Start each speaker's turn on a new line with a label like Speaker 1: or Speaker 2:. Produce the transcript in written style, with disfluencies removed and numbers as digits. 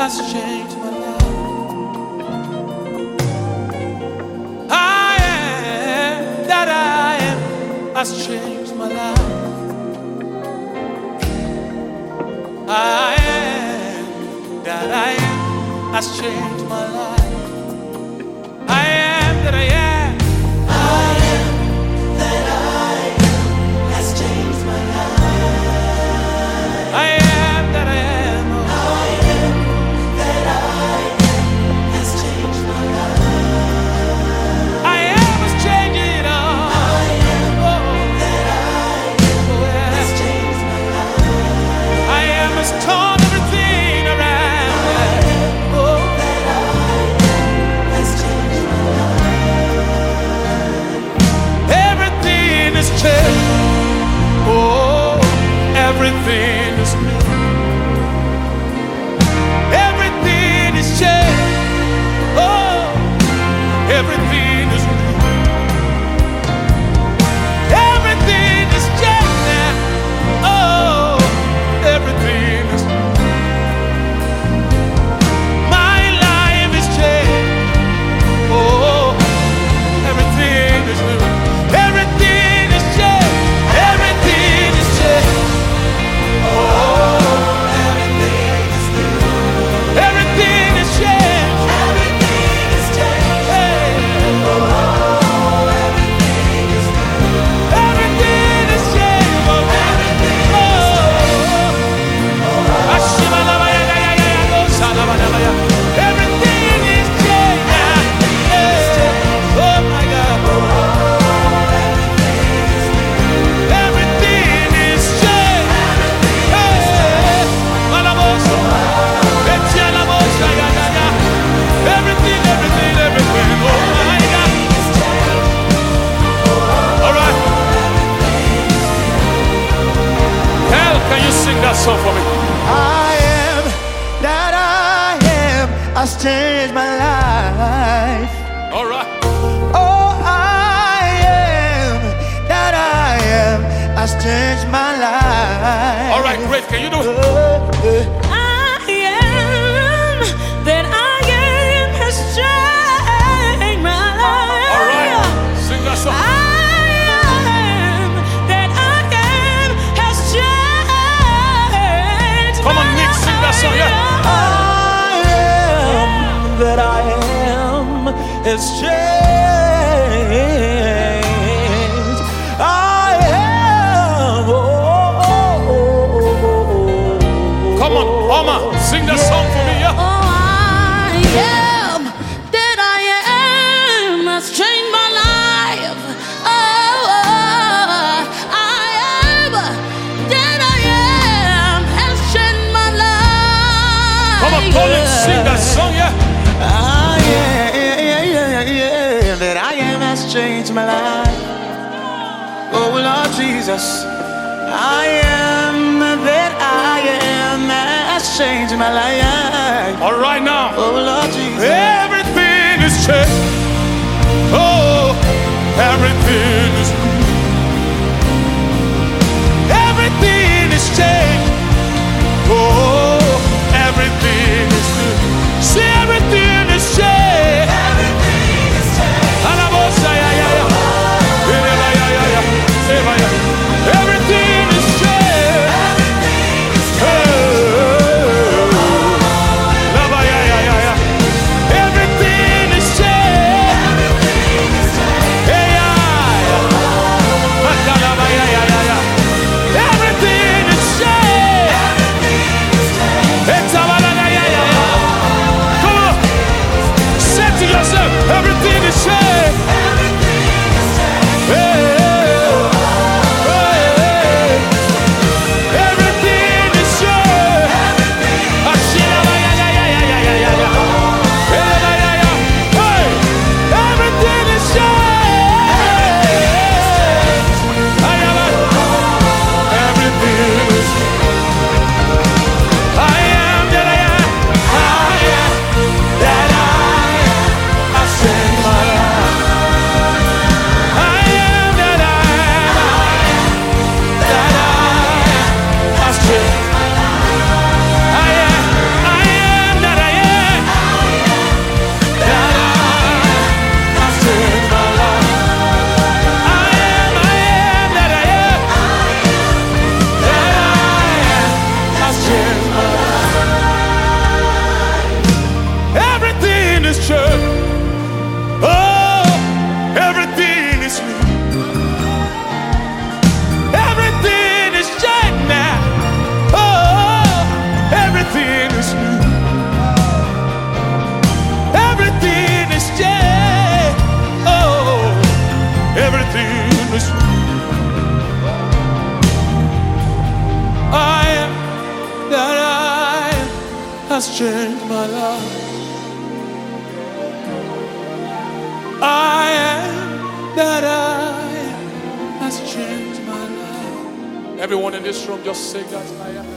Speaker 1: has changed my life. I am that I am has changed my life. I am that I am has changed my life. I am that I am.
Speaker 2: I am that I am has changed my life.
Speaker 1: I am that I am.
Speaker 2: I am that I am has changed my life.
Speaker 1: I am is changing all.
Speaker 2: I am that I am has changed my life.
Speaker 1: I am has torn everything around. Oh,
Speaker 2: That I am has changed my life.
Speaker 1: everything is changed. Oh, everything is new. Everything is changed. Oh, everything is new. Everything is changed now. Oh, everything is new. My life is changed. Oh, everything is new. Everything is changed. Everything is changed. Oh,
Speaker 2: Everything is new.
Speaker 1: everything is changed.
Speaker 2: Everything is changed.
Speaker 1: Hey,
Speaker 2: Oh, everything is new.
Speaker 1: everything is changed. Oh, oh. Ashimalabaya, oh, Salabaya. Everything is changed now. Yeah. Oh my God. Everything is changed. Hey, Malabosa. Etialabosa, yeah, yeah, yeah. Everything, everything, everything. Oh my God. All right. Hell, can you sing that song for me?
Speaker 3: I am that I am has changed my life.
Speaker 1: All right.
Speaker 3: Oh, I am that I am has changed my life.
Speaker 1: All right, great. Can you do it?
Speaker 4: I am that I am has changed my life.
Speaker 1: All right. Sing that song.
Speaker 4: I am that I am has changed.
Speaker 1: Come on, Nick, sing that song, yeah.
Speaker 3: I am that I am has changed. I am.
Speaker 1: Come on, Oma, sing that song for me, yeah.
Speaker 4: Oh, I am that I am has changed my life. Oh, I am that I am has changed my life.
Speaker 1: Come on, Colin, sing that song, yeah.
Speaker 3: That I am has changed my life. Oh Lord Jesus, I am that I am has changed my life.
Speaker 1: All right now.
Speaker 3: Oh Lord Jesus,
Speaker 1: Everything is changed. Oh, everything is new. Everything is changed. Oh, everything is new. See, everything is changed.
Speaker 2: Everything is changed.
Speaker 1: Alabosa, yeah, yeah, yeah. Yeah, yeah, yeah, yeah. Eva, yeah. Everything is changed.
Speaker 2: Everything is changed.
Speaker 1: Hey. Lava, yeah, yeah, yeah, yeah. Everything is changed.
Speaker 2: Everything is changed.
Speaker 1: Hey, yeah, yeah. has changed my life. I am that I am has changed my life. Everyone in this room, just sing that I am.